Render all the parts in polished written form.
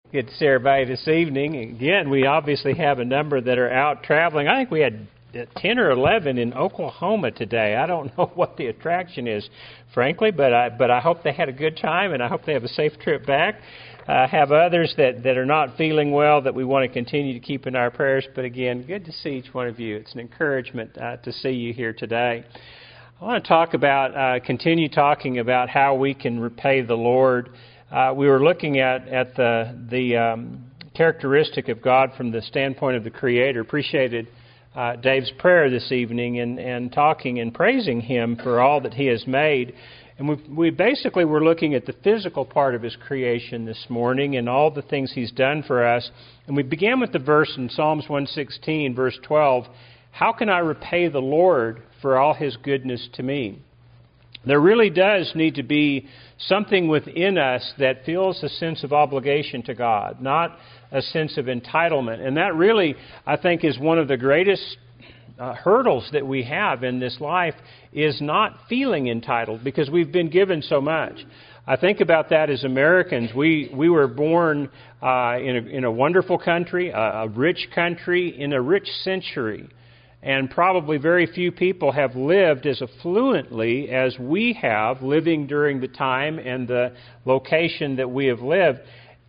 Good to see everybody this evening. Again, we obviously have a number that are out traveling. I think we had 10 or 11 in Oklahoma today. I don't know what the attraction is, frankly, but I hope they had a good time, and I hope they have a safe trip back. Have others that are not feeling well that we want to continue to keep in our prayers. But again, good to see each one of you. It's an encouragement to see you here today. I want to talk about, continue talking about how we can repay the Lord. We were looking at the characteristic of God from the standpoint of the Creator. Appreciated Dave's prayer this evening and talking and praising Him for all that He has made. And we basically were looking at the physical part of His creation this morning and all the things He's done for us. And we began with the verse in Psalms 116, verse 12, "How can I repay the Lord for all His goodness to me?" There really does need to be something within us that feels a sense of obligation to God, not a sense of entitlement. And that really, I think, is one of the greatest hurdles that we have in this life, is not feeling entitled because we've been given so much. I think about that as Americans. We were born in a wonderful country, a rich country, in a rich century. And probably very few people have lived as affluently as we have, living during the time and the location that we have lived.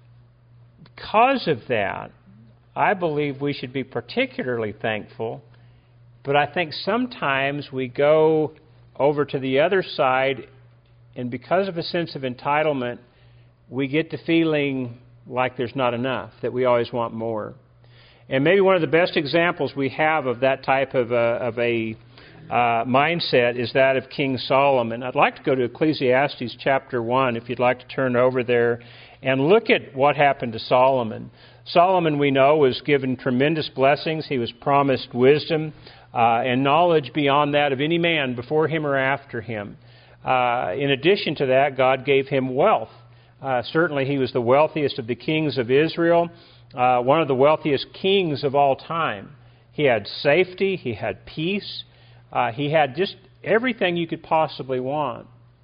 Because of that, I believe we should be particularly thankful. But I think sometimes we go over to the other side, and because of a sense of entitlement, we get to feeling like there's not enough, that we always want more. And maybe one of the best examples we have of that type of a mindset is that of King Solomon. I'd like to go to Ecclesiastes chapter 1, if you'd like to turn over there, and look at what happened to Solomon. Solomon, we know, was given tremendous blessings. He was promised wisdom and knowledge beyond that of any man before him or after him. In addition to that, God gave him wealth. Certainly he was the wealthiest of the kings of Israel. One of the wealthiest kings of all time. He had safety, he had peace, he had just everything you could possibly want.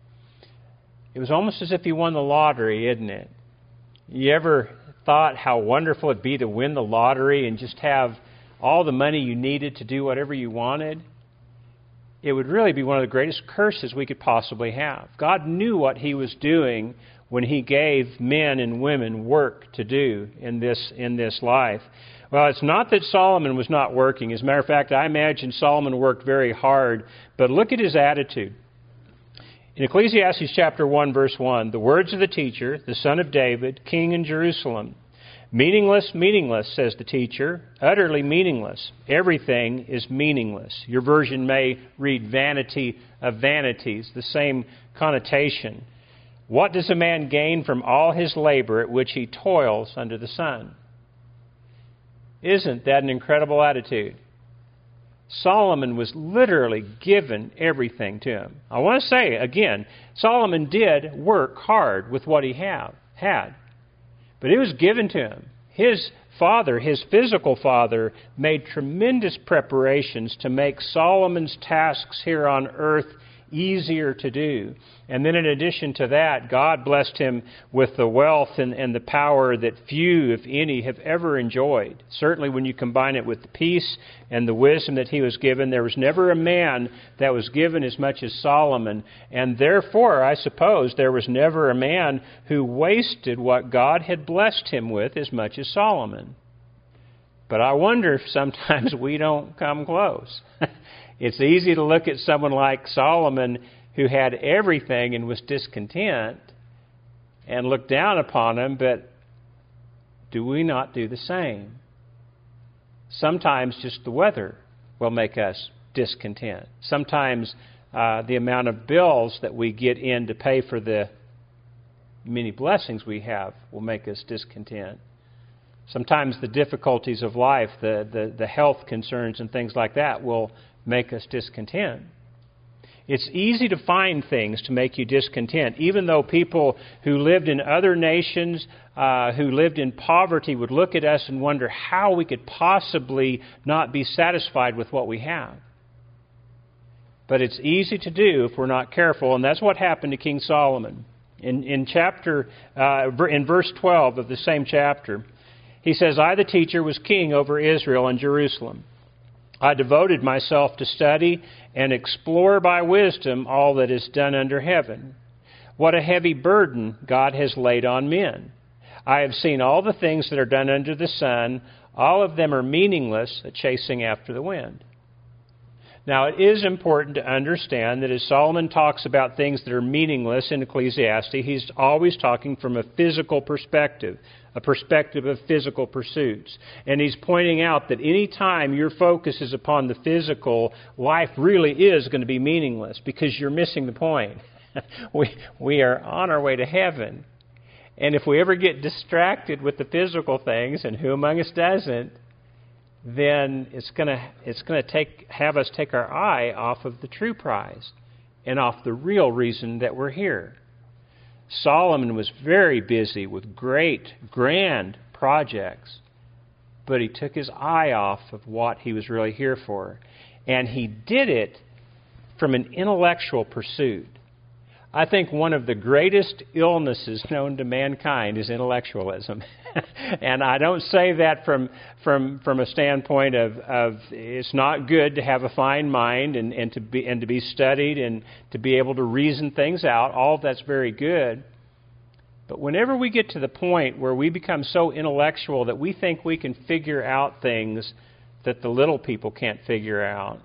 It was almost as if he won the lottery, isn't it? You ever thought how wonderful it'd be to win the lottery and just have all the money you needed to do whatever you wanted? It would really be one of the greatest curses we could possibly have. God knew what He was doing when He gave men and women work to do in this life. Well, it's not that Solomon was not working. As a matter of fact, I imagine Solomon worked very hard. But look at his attitude. In Ecclesiastes chapter 1, verse 1, "The words of the teacher, the son of David, king in Jerusalem. Meaningless, meaningless, says the teacher, utterly meaningless. Everything is meaningless." Your version may read vanity of vanities, the same connotation. "What does a man gain from all his labor at which he toils under the sun?" Isn't that an incredible attitude? Solomon was literally given everything to him. I want to say, again, Solomon did work hard with what he had. But it was given to him. His father, his physical father, made tremendous preparations to make Solomon's tasks here on earth easier to do. And then in addition to that, God blessed him with the wealth and the power that few, if any, have ever enjoyed. Certainly when you combine it with the peace and the wisdom that he was given, there was never a man that was given as much as Solomon. And therefore, I suppose, there was never a man who wasted what God had blessed him with as much as Solomon. But I wonder if sometimes we don't come close. It's easy to look at someone like Solomon who had everything and was discontent and look down upon him, but do we not do the same? Sometimes just the weather will make us discontent. Sometimes the amount of bills that we get in to pay for the many blessings we have will make us discontent. Sometimes the difficulties of life, the health concerns and things like that will make us discontent. It's easy to find things to make you discontent, even though people who lived in other nations, who lived in poverty, would look at us and wonder how we could possibly not be satisfied with what we have. But it's easy to do if we're not careful, and that's what happened to King Solomon. In verse 12 of the same chapter, he says, I, the teacher, was king over Israel and Jerusalem. I devoted myself to study and explore by wisdom all that is done under heaven. What a heavy burden God has laid on men. I have seen all the things that are done under the sun. All of them are meaningless, a chasing after the wind. Now, it is important to understand that as Solomon talks about things that are meaningless in Ecclesiastes, he's always talking from a physical perspective, a perspective of physical pursuits. And he's pointing out that any time your focus is upon the physical, life really is going to be meaningless because you're missing the point. We are on our way to heaven. And if we ever get distracted with the physical things, and who among us doesn't, then it's going to have us take our eye off of the true prize and off the real reason that we're here. Solomon was very busy with great, grand projects, but he took his eye off of what he was really here for. And he did it from an intellectual pursuit. I think one of the greatest illnesses known to mankind is intellectualism. And I don't say that from a standpoint of it's not good to have a fine mind and to be studied and to be able to reason things out. All of that's very good. But whenever we get to the point where we become so intellectual that we think we can figure out things that the little people can't figure out,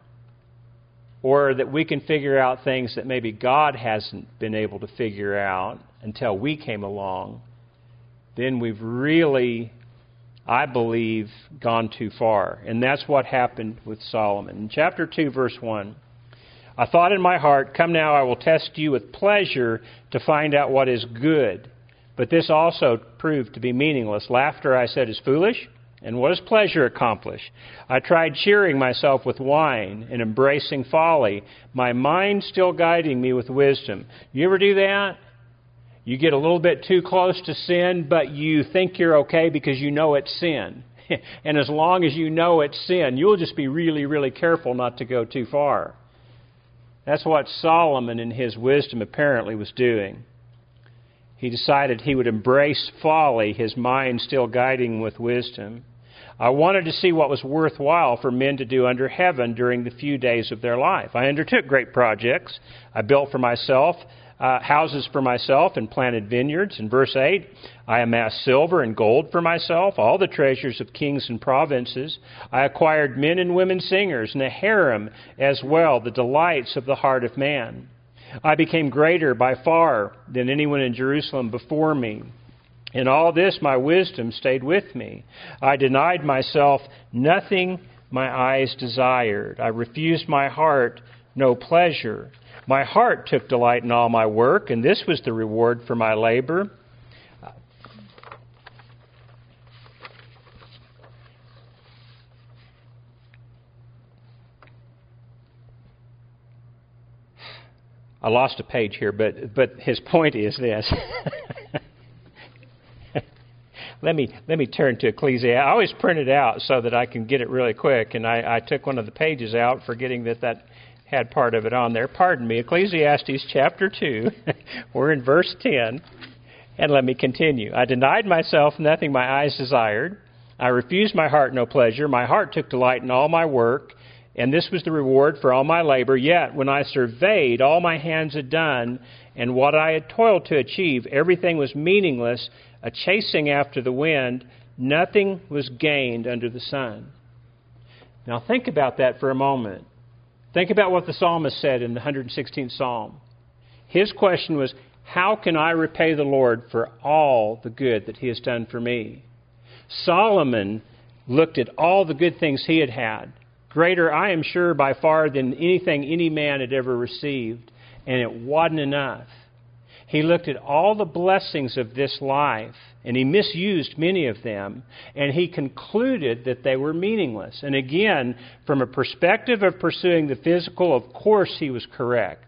or that we can figure out things that maybe God hasn't been able to figure out until we came along, then we've really, I believe, gone too far. And that's what happened with Solomon. In chapter 2, verse 1, I thought in my heart, come now, I will test you with pleasure to find out what is good. But this also proved to be meaningless. Laughter, I said, is foolish. And what does pleasure accomplish? I tried cheering myself with wine and embracing folly, my mind still guiding me with wisdom. You ever do that? You get a little bit too close to sin, but you think you're okay because you know it's sin. And as long as you know it's sin, you'll just be really, really careful not to go too far. That's what Solomon in his wisdom apparently was doing. He decided he would embrace folly, his mind still guiding with wisdom. I wanted to see what was worthwhile for men to do under heaven during the few days of their life. I undertook great projects. I built for myself houses for myself and planted vineyards. In verse 8, I amassed silver and gold for myself, all the treasures of kings and provinces. I acquired men and women singers and a harem as well, the delights of the heart of man. I became greater by far than anyone in Jerusalem before me. In all this, my wisdom stayed with me. I denied myself nothing my eyes desired. I refused my heart no pleasure. My heart took delight in all my work, and this was the reward for my labor. I lost a page here, but his point is this. Let me turn to Ecclesiastes. I always print it out so that I can get it really quick, and I took one of the pages out, forgetting that had part of it on there. Pardon me. Ecclesiastes chapter 2. We're in verse 10. And let me continue. I denied myself nothing my eyes desired. I refused my heart no pleasure. My heart took delight in all my work, and this was the reward for all my labor. Yet, when I surveyed all my hands had done, and what I had toiled to achieve, everything was meaningless, a chasing after the wind. Nothing was gained under the sun. Now think about that for a moment. Think about what the psalmist said in the 116th Psalm. His question was, how can I repay the Lord for all the good that He has done for me? Solomon looked at all the good things he had had. Greater, I am sure, by far than anything any man had ever received. And it wasn't enough. He looked at all the blessings of this life, and he misused many of them, and he concluded that they were meaningless. And again, from a perspective of pursuing the physical, of course he was correct.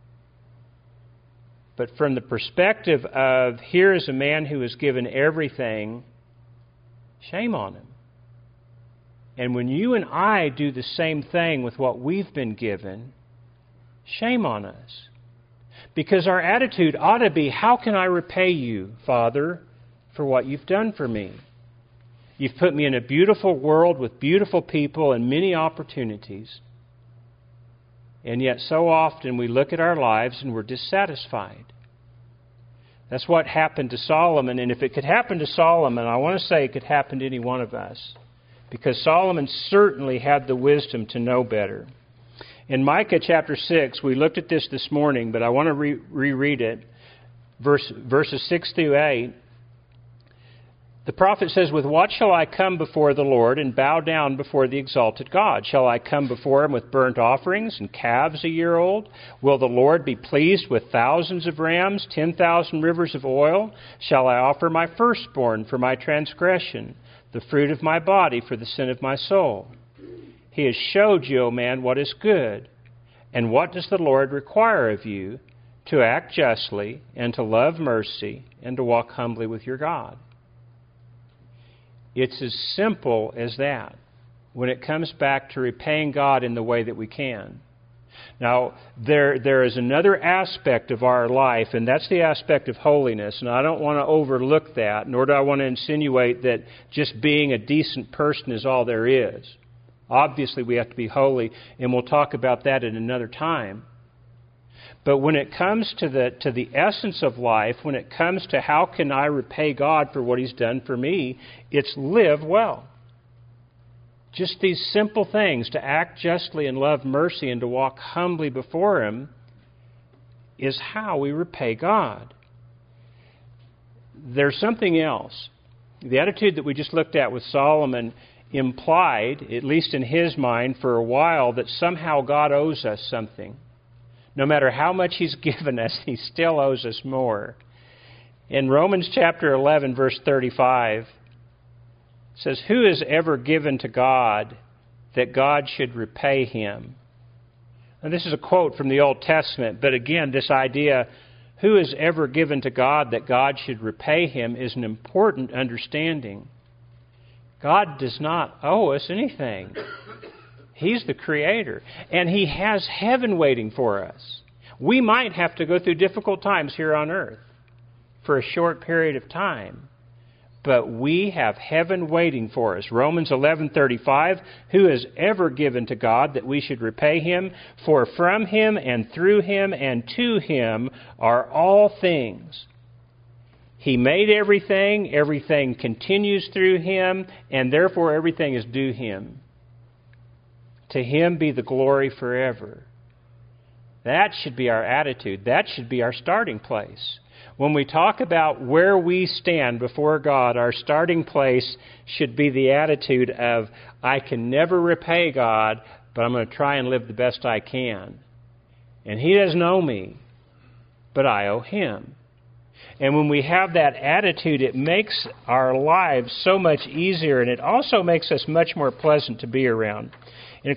But from the perspective of, here is a man who is given everything, shame on him. And when you and I do the same thing with what we've been given, shame on us. Because our attitude ought to be, how can I repay you, Father, for what you've done for me? You've put me in a beautiful world with beautiful people and many opportunities. And yet so often we look at our lives and we're dissatisfied. That's what happened to Solomon. And if it could happen to Solomon, I want to say it could happen to any one of us. Because Solomon certainly had the wisdom to know better. In Micah chapter 6, we looked at this morning, but I want to reread it. Verses 6 through 8. The prophet says, with what shall I come before the Lord and bow down before the exalted God? Shall I come before him with burnt offerings and calves a year old? Will the Lord be pleased with thousands of rams, 10,000 rivers of oil? Shall I offer my firstborn for my transgression, the fruit of my body for the sin of my soul? He has showed you, O man, what is good. And what does the Lord require of you? To act justly and to love mercy and to walk humbly with your God. It's as simple as that when it comes back to repaying God in the way that we can. Now, there is another aspect of our life, and that's the aspect of holiness. And I don't want to overlook that, nor do I want to insinuate that just being a decent person is all there is. Obviously, we have to be holy, and we'll talk about that at another time. But when it comes to the essence of life, when it comes to how can I repay God for what He's done for me, it's live well. Just these simple things, to act justly and love mercy and to walk humbly before Him, is how we repay God. There's something else. The attitude that we just looked at with Solomon implied, at least in his mind for a while, that somehow God owes us something. No matter how much He's given us, He still owes us more. In Romans chapter 11, verse 35, it says, who is ever given to God that God should repay him? And this is a quote from the Old Testament, but again, this idea, who is ever given to God that God should repay him, is an important understanding. God does not owe us anything. He's the Creator, and He has heaven waiting for us. We might have to go through difficult times here on earth for a short period of time, but we have heaven waiting for us. Romans 11:35, who is ever given to God that we should repay Him? For from Him and through Him and to Him are all things. He made everything, everything continues through Him, and therefore everything is due Him. To Him be the glory forever. That should be our attitude. That should be our starting place. When we talk about where we stand before God, our starting place should be the attitude of, I can never repay God, but I'm going to try and live the best I can. And He doesn't owe me, but I owe Him. And when we have that attitude, it makes our lives so much easier, and it also makes us much more pleasant to be around. In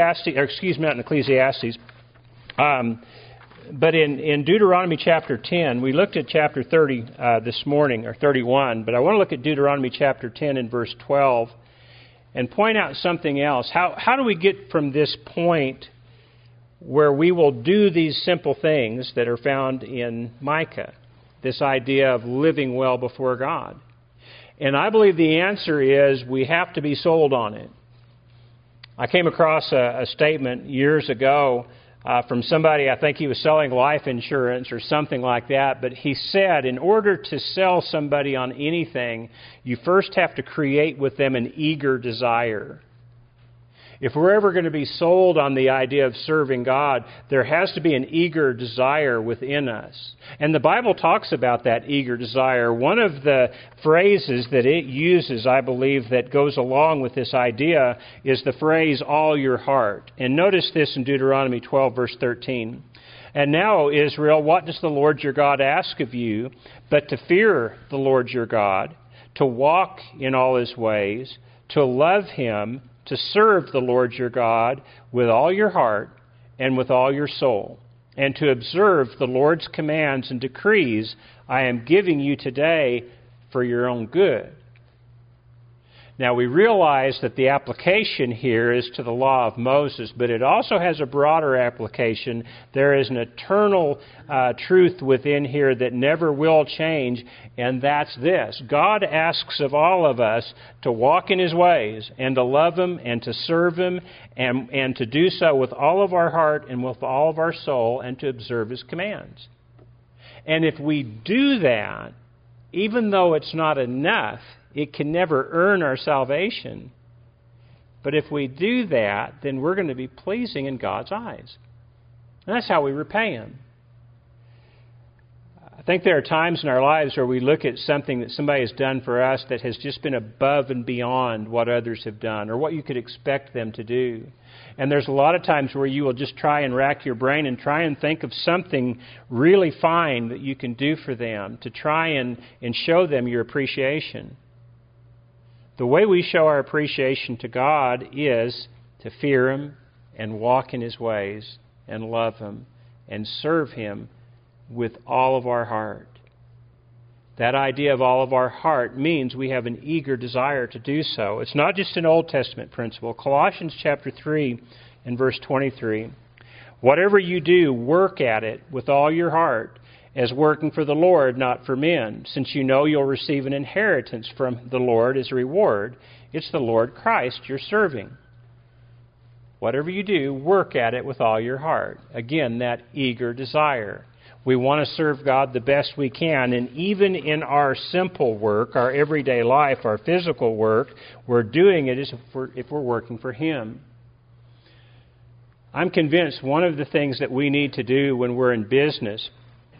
but in Deuteronomy chapter 10, we looked at chapter 30 this morning, or 31, but I want to look at Deuteronomy chapter 10 and verse 12 and point out something else. How do we get from this point where we will do these simple things that are found in Micah, this idea of living well before God? And I believe the answer is we have to be sold on it. I came across a statement years ago from somebody, I think he was selling life insurance or something like that, but he said in order to sell somebody on anything, you first have to create with them an eager desire. If we're ever going to be sold on the idea of serving God, there has to be an eager desire within us. And the Bible talks about that eager desire. One of the phrases that it uses, I believe, that goes along with this idea is the phrase, all your heart. And notice this in Deuteronomy 12, verse 13. And now, O Israel, what does the Lord your God ask of you but to fear the Lord your God, to walk in all His ways, to love Him, to serve the Lord your God with all your heart and with all your soul, and to observe the Lord's commands and decrees I am giving you today for your own good. Now, we realize that the application here is to the law of Moses, but it also has a broader application. There is an eternal truth within here that never will change, and that's this. God asks of all of us to walk in His ways and to love Him and to serve Him and to do so with all of our heart and with all of our soul and to observe His commands. And if we do that, even though it's not enough, it can never earn our salvation. But if we do that, then we're going to be pleasing in God's eyes. And that's how we repay Him. I think there are times in our lives where we look at something that somebody has done for us that has just been above and beyond what others have done or what you could expect them to do. And there's a lot of times where you will just try and rack your brain and try and think of something really fine that you can do for them to try and show them your appreciation. The way we show our appreciation to God is to fear Him and walk in His ways and love Him and serve Him with all of our heart. That idea of all of our heart means we have an eager desire to do so. It's not just an Old Testament principle. Colossians chapter 3 and verse 23. Whatever you do, work at it with all your heart, as working for the Lord, not for men, since you know you'll receive an inheritance from the Lord as a reward. It's the Lord Christ you're serving. Whatever you do, work at it with all your heart. Again, that eager desire. We want to serve God the best we can, and even in our simple work, our everyday life, our physical work, we're doing it as if we're working for Him. I'm convinced one of the things that we need to do when we're in business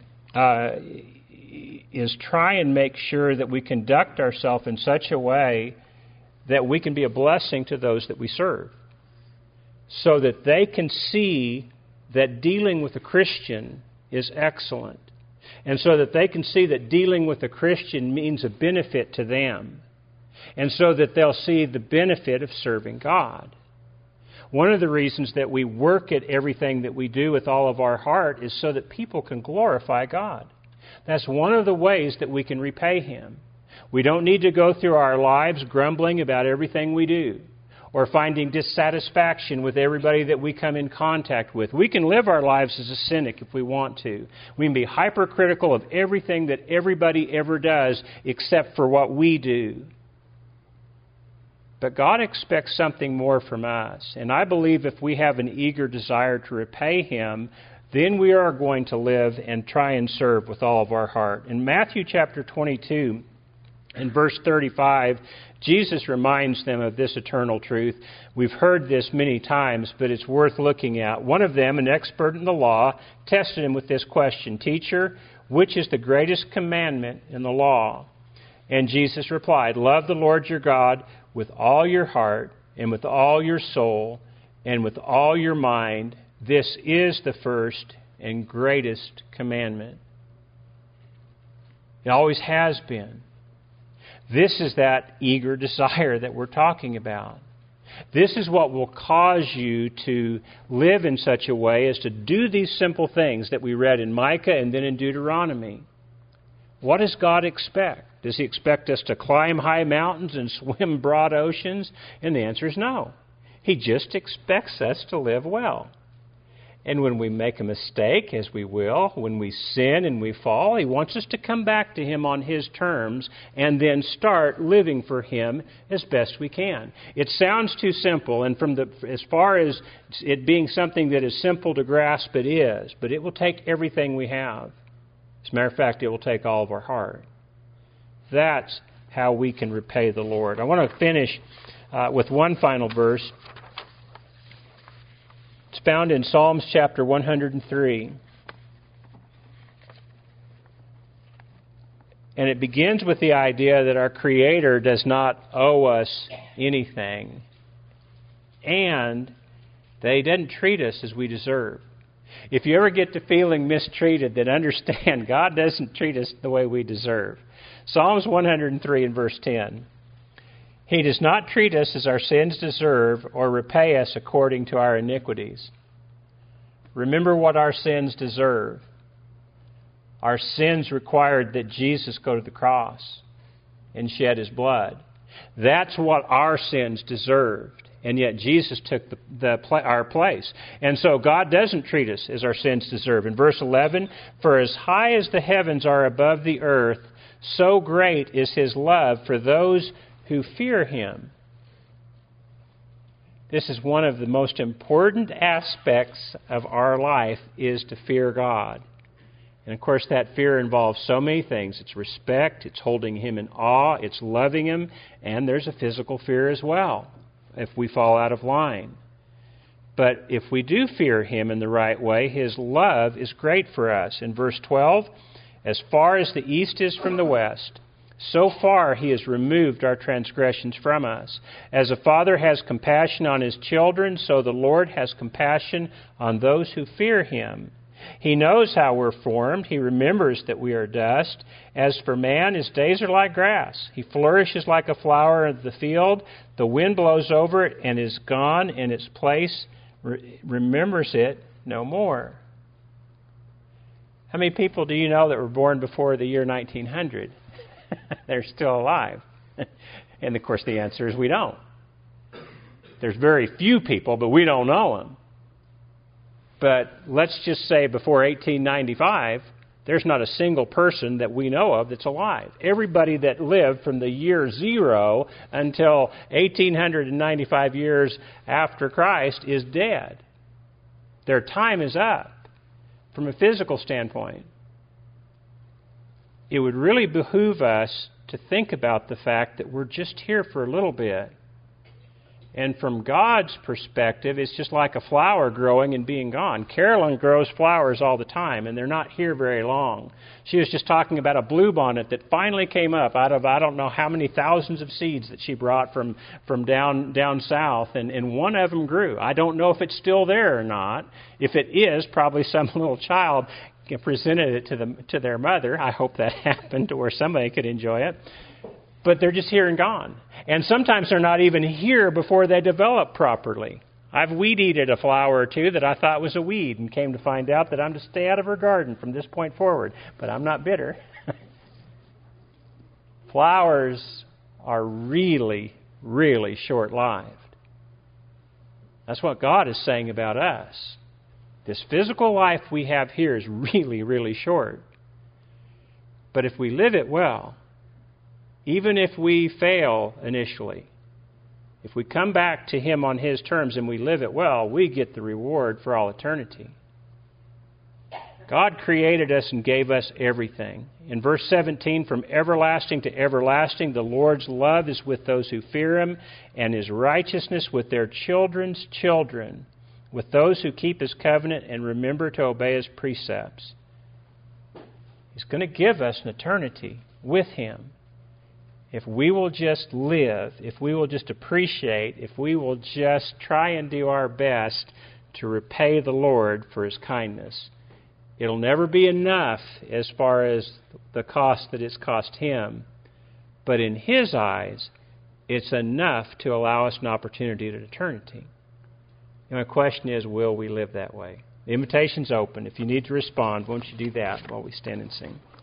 is try and make sure that we conduct ourselves in such a way that we can be a blessing to those that we serve, so that they can see that dealing with a Christian is excellent, and so that they can see that dealing with a Christian means a benefit to them, and so that they'll see the benefit of serving God. One of the reasons that we work at everything that we do with all of our heart is so that people can glorify God. That's one of the ways that we can repay Him. We don't need to go through our lives grumbling about everything we do or finding dissatisfaction with everybody that we come in contact with. We can live our lives as a cynic if we want to. We can be hypercritical of everything that everybody ever does except for what we do. But God expects something more from us. And I believe if we have an eager desire to repay Him, then we are going to live and try and serve with all of our heart. In Matthew chapter 22, in verse 35, Jesus reminds them of this eternal truth. We've heard this many times, but it's worth looking at. One of them, an expert in the law, tested Him with this question, "Teacher, which is the greatest commandment in the law?" And Jesus replied, "Love the Lord your God with all your heart and with all your soul and with all your mind. This is the first and greatest commandment." It always has been. This is that eager desire that we're talking about. This is what will cause you to live in such a way as to do these simple things that we read in Micah and then in Deuteronomy. What does God expect? Does He expect us to climb high mountains and swim broad oceans? And the answer is no. He just expects us to live well. And when we make a mistake, as we will, when we sin and we fall, He wants us to come back to Him on His terms and then start living for Him as best we can. It sounds too simple, and as far as it being something that is simple to grasp, it is. But it will take everything we have. As a matter of fact, it will take all of our heart. That's how we can repay the Lord. I want to finish with one final verse. It's found in Psalms chapter 103. And it begins with the idea that our Creator does not owe us anything, and that He doesn't treat us as we deserve. If you ever get to feeling mistreated, then understand God doesn't treat us the way we deserve. Psalms 103 and verse 10. He does not treat us as our sins deserve or repay us according to our iniquities. Remember what our sins deserve. Our sins required that Jesus go to the cross and shed His blood. That's what our sins deserved. And yet Jesus took our place. And so God doesn't treat us as our sins deserve. In verse 11, for as high as the heavens are above the earth, so great is His love for those who fear Him. This is one of the most important aspects of our life, is to fear God. And of course that fear involves so many things. It's respect, it's holding Him in awe, it's loving Him, and there's a physical fear as well if we fall out of line. But if we do fear Him in the right way, His love is great for us. In verse 12, as far as the east is from the west, so far He has removed our transgressions from us. As a father has compassion on his children, so the Lord has compassion on those who fear Him. He knows how we're formed. He remembers that we are dust. As for man, his days are like grass. He flourishes like a flower of the field. The wind blows over it and is gone, and its place remembers it no more. How many people do you know that were born before the year 1900? They're still alive. And of course the answer is we don't. There's very few people, but we don't know them. But let's just say before 1895, there's not a single person that we know of that's alive. Everybody that lived from the year 0 until 1895 years after Christ is dead. Their time is up from a physical standpoint. It would really behoove us to think about the fact that we're just here for a little bit. And from God's perspective, it's just like a flower growing and being gone. Carolyn grows flowers all the time, and they're not here very long. She was just talking about a bluebonnet that finally came up out of I don't know how many thousands of seeds that she brought from down south, and one of them grew. I don't know if it's still there or not. If it is, probably some little child presented it to their mother. I hope that happened, or somebody could enjoy it. But they're just here and gone. And sometimes they're not even here before they develop properly. I've weed-eated a flower or two that I thought was a weed and came to find out that I'm to stay out of her garden from this point forward. But I'm not bitter. Flowers are really, really short-lived. That's what God is saying about us. This physical life we have here is really, really short. But if we live it well, even if we fail initially, if we come back to Him on His terms and we live it well, we get the reward for all eternity. God created us and gave us everything. In verse 17, from everlasting to everlasting, the Lord's love is with those who fear Him, and His righteousness with their children's children, with those who keep His covenant and remember to obey His precepts. He's going to give us an eternity with Him. If we will just live, if we will just appreciate, if we will just try and do our best to repay the Lord for His kindness. It'll never be enough as far as the cost that it's cost Him. But in His eyes, it's enough to allow us an opportunity at eternity. And my question is, will we live that way? The invitation's open. If you need to respond, won't you do that while we stand and sing?